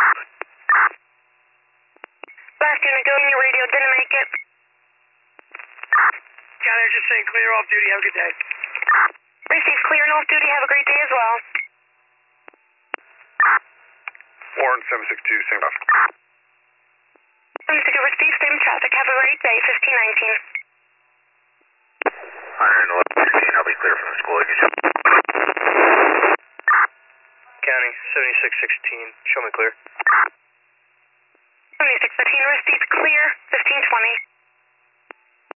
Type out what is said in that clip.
Last unit, go on your radio, didn't make it. County, just saying clear off duty, have a good day. Received clear and off duty, have a great day as well. Warren 762, same off. 762, received, same traffic, have a great day, 1519. 111, I'll be clear from the school. County, 7616, show me clear. 7615, received clear, 1520.